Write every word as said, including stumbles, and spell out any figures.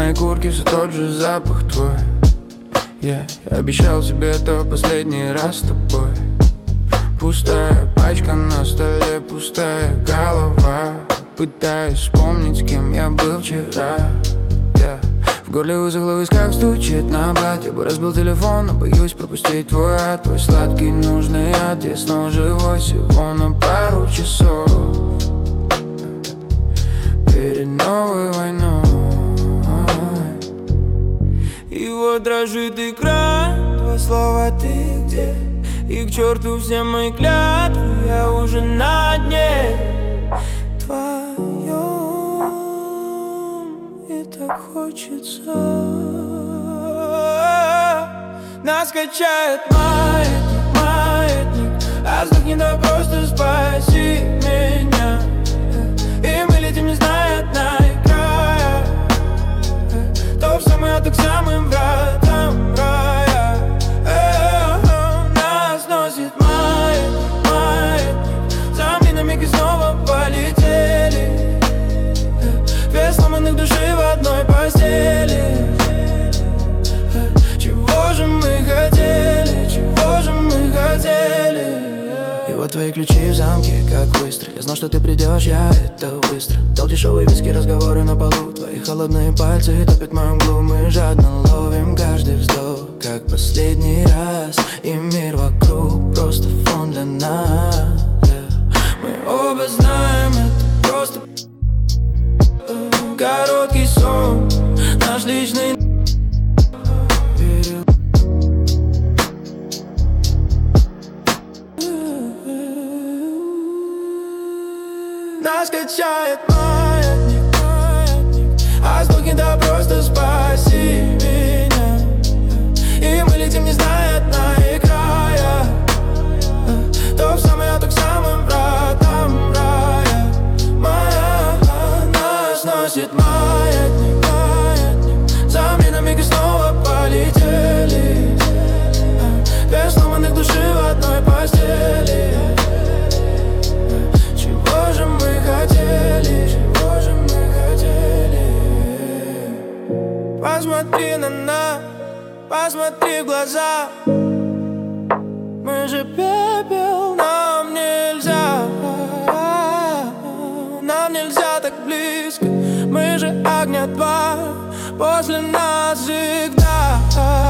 моей куртке все тот же запах твой. Yeah, я обещал тебе это последний раз с тобой. Пустая пачка на столе, пустая голова. Пытаюсь вспомнить, с кем я был вчера. Yeah. В горле высохло, в висках стучит набат. Я бы разбил телефон, но боюсь пропустить твой ад. Твой сладкий нужный яд. Я снова живой всего на пару часов перед новой войной. И вот дрожит экран, два слова ты где? И к черту все мои клятвы, я уже на дне твоем. И так хочется. Нас качает маятник, маятник. А сдохни, да просто спаси меня. И мы летим, не зная дна и края. То в самый ад, к самым вратам рая. Нас носит маятник, маятник. За мной на миг и снова полетели. Две сломанных души в одной постели. Чего же мы хотели, чего же мы хотели? И вот твои ключи в замке, как выстрел. Я знал, что ты придешь, я это быстро. Дал дешевые виски, разговоры на полу. Твои холодные пальцы топят мою мглу. Мы жадно ловим каждый вздох, как последний раз. И мир вокруг просто фон для нас. Мы оба знаем, это просто короткий сон, наш личный. Нас качает маятник, маятник. А сдохни, да просто спаси меня. И мы летим, не зная дна и края. То в самый ад, то к самым вратам рая. Моя, нас носит маятник, маятник. За мной на миг и снова полетели. Две сломанных души в одной постели. Чего же мы хотели, чего же мы хотели? Посмотри на нас, посмотри в глаза. Мы же пепел, нам нельзя. Нам нельзя так близко. Мы же огня два, после нас всегда.